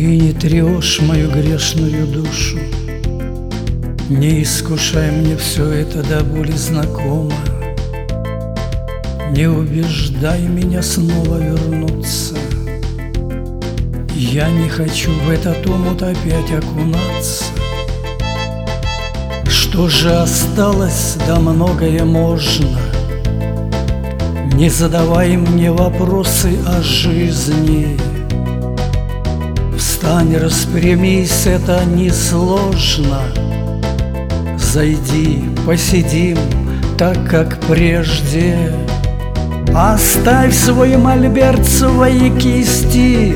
Ты не трешь мою грешную душу, не искушай, мне все это до боли знакомо. Не убеждай меня снова вернуться. Я не хочу в этот омут опять окунаться. Что же осталось, да многое можно. Не задавай мне вопросы о жизни. Встань, распрямись, это несложно. Зайди, посидим, так как прежде. Оставь свой мольберт, свои кисти,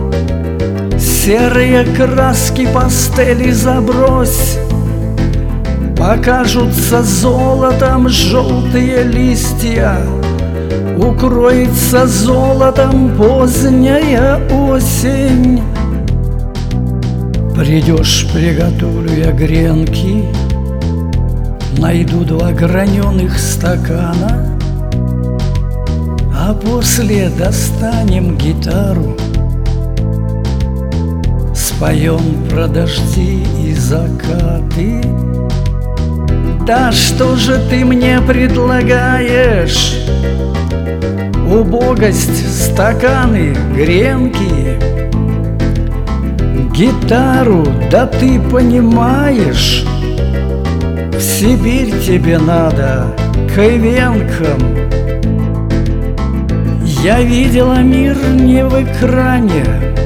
серые краски пастели забрось. Покажутся золотом желтые листья, укроется золотом поздняя осень. Придешь, приготовлю я гренки, найду 2 граненых стакана, а после достанем гитару, споем про дожди и закаты. Да что же ты мне предлагаешь? Убогость, стаканы, гренки, гитару, да ты понимаешь, в Сибирь тебе надо, к Эвенкам. Я видела мир не в экране,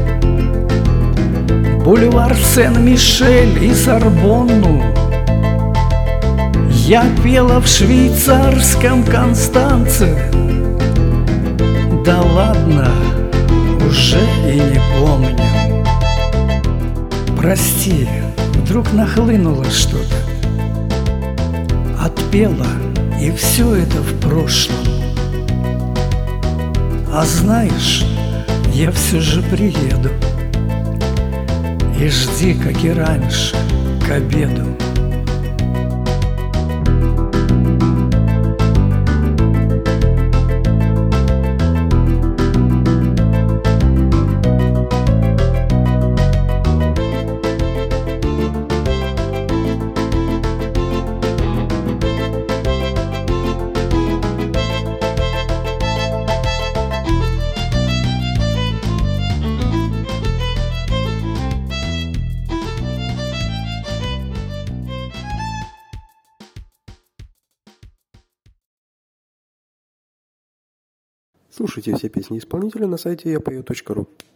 бульвар Сен-Мишель и Сорбонну. Я пела в швейцарском Констанце. Да ладно, уже и не помню. Прости, вдруг нахлынуло что-то. Отпела, и все это в прошлом. А знаешь, я все же приеду. И жди, как и раньше, к обеду. Слушайте все песни исполнителя на сайте yapою.ru.